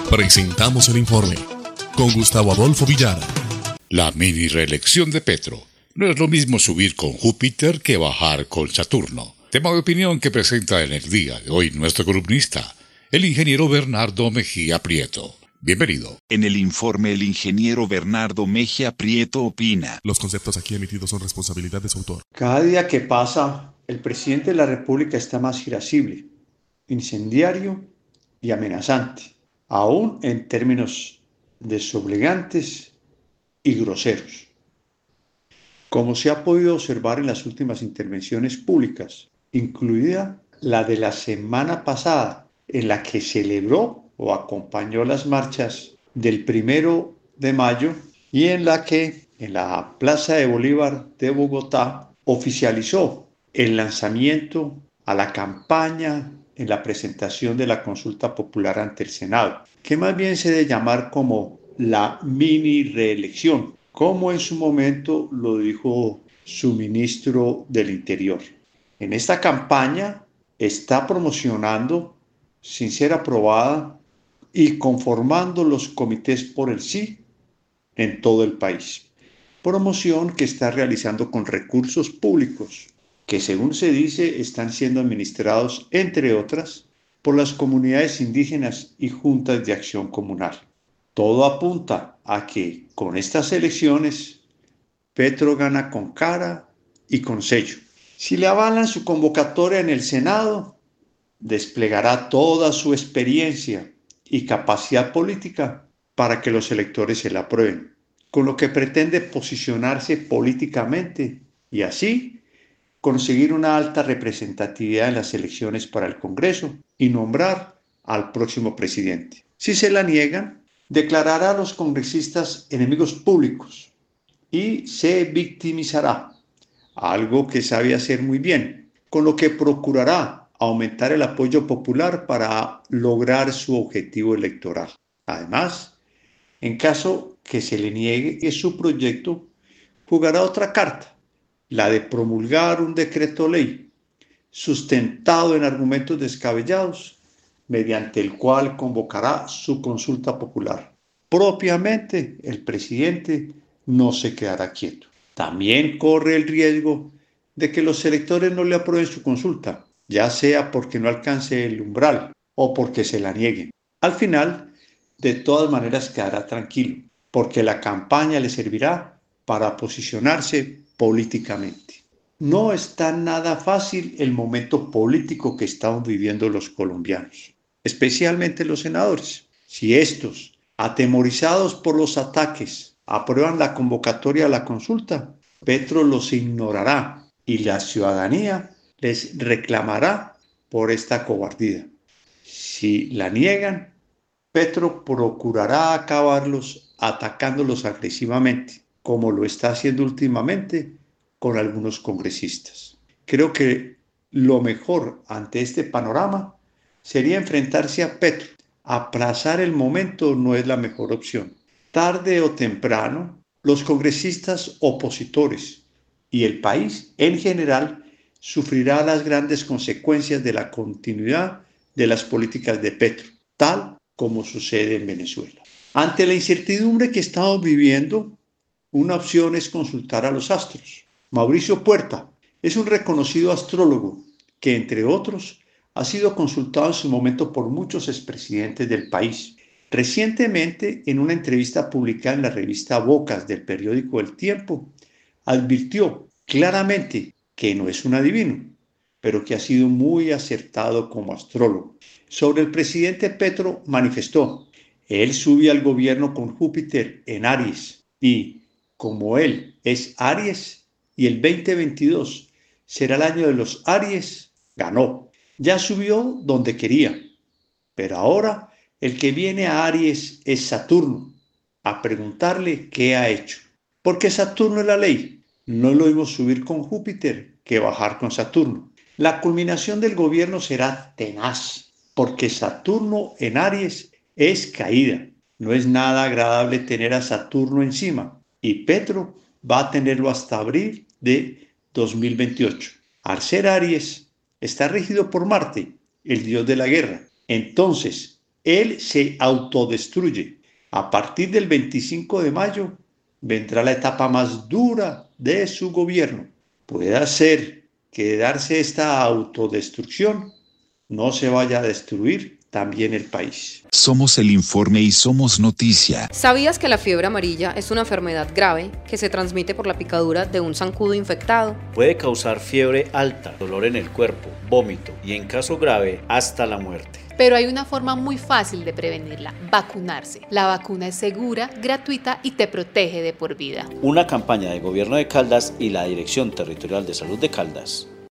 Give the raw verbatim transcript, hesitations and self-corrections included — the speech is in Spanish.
Presentamos el informe con Gustavo Adolfo Villar. La mini reelección de Petro. No es lo mismo subir con Júpiter que bajar con Saturno. Tema de opinión que presenta en el día de hoy nuestro columnista, el ingeniero Bernardo Mejía Prieto. Bienvenido. En el informe, el ingeniero Bernardo Mejía Prieto opina: Los conceptos aquí emitidos son responsabilidad de su autor. Cada día que pasa, el presidente de la República está más irascible, incendiario y amenazante, aún en términos desobligantes y groseros. Como se ha podido observar en las últimas intervenciones públicas, incluida la de la semana pasada, en la que celebró o acompañó las marchas del primero de mayo y en la que en la Plaza de Bolívar de Bogotá oficializó el lanzamiento a la campaña en la presentación de la consulta popular ante el Senado, que más bien se debe llamar como la mini reelección, como en su momento lo dijo su ministro del Interior. En esta campaña está promocionando, sin ser aprobada, y conformando los comités por el sí en todo el país. Promoción que está realizando con recursos públicos, que según se dice están siendo administrados, entre otras, por las comunidades indígenas y juntas de acción comunal. Todo apunta a que con estas elecciones Petro gana con cara y con sello. Si le avalan su convocatoria en el Senado, desplegará toda su experiencia y capacidad política para que los electores se la aprueben, con lo que pretende posicionarse políticamente y así conseguir una alta representatividad en las elecciones para el Congreso y nombrar al próximo presidente. Si se la niegan, declarará a los congresistas enemigos públicos y se victimizará, algo que sabe hacer muy bien, con lo que procurará aumentar el apoyo popular para lograr su objetivo electoral. Además, en caso que se le niegue su proyecto, jugará otra carta, la de promulgar un decreto ley sustentado en argumentos descabellados, mediante el cual convocará su consulta popular. Propiamente, el presidente no se quedará quieto. También corre el riesgo de que los electores no le aprueben su consulta, ya sea porque no alcance el umbral o porque se la nieguen. Al final, de todas maneras quedará tranquilo, porque la campaña le servirá para posicionarse políticamente. No está nada fácil el momento político que estamos viviendo los colombianos, especialmente los senadores. Si estos, atemorizados por los ataques, aprueban la convocatoria a la consulta, Petro los ignorará y la ciudadanía les reclamará por esta cobardía. Si la niegan, Petro procurará acabarlos atacándolos agresivamente, como lo está haciendo últimamente con algunos congresistas. Creo que lo mejor ante este panorama sería enfrentarse a Petro. Aplazar el momento no es la mejor opción. Tarde o temprano, los congresistas opositores y el país en general sufrirá las grandes consecuencias de la continuidad de las políticas de Petro, tal como sucede en Venezuela. Ante la incertidumbre que estamos viviendo, una opción es consultar a los astros. Mauricio Puerta es un reconocido astrólogo que, entre otros, ha sido consultado en su momento por muchos expresidentes del país. Recientemente, en una entrevista publicada en la revista Bocas del periódico El Tiempo, advirtió claramente que no es un adivino, pero que ha sido muy acertado como astrólogo. Sobre el presidente Petro manifestó: él sube al gobierno con Júpiter en Aries y, como él es Aries y el veinte veintidós será el año de los Aries, ganó. Ya subió donde quería, pero ahora el que viene a Aries es Saturno, a preguntarle qué ha hecho. Porque Saturno es la ley. No es lo mismo subir con Júpiter que bajar con Saturno. La culminación del gobierno será tenaz, porque Saturno en Aries es caída. No es nada agradable tener a Saturno encima, y Petro va a tenerlo hasta abril de dos mil veintiocho. Al ser Aries, está regido por Marte, el dios de la guerra. Entonces, él se autodestruye. A partir del veinticinco de mayo vendrá la etapa más dura de su gobierno. Puede ser que darse esta autodestrucción no se vaya a destruir también el país. Somos el informe y somos noticia. ¿Sabías que la fiebre amarilla es una enfermedad grave que se transmite por la picadura de un zancudo infectado? Puede causar fiebre alta, dolor en el cuerpo, vómito y en caso grave hasta la muerte. Pero hay una forma muy fácil de prevenirla: vacunarse. La vacuna es segura, gratuita y te protege de por vida. Una campaña del Gobierno de Caldas y la Dirección Territorial de Salud de Caldas.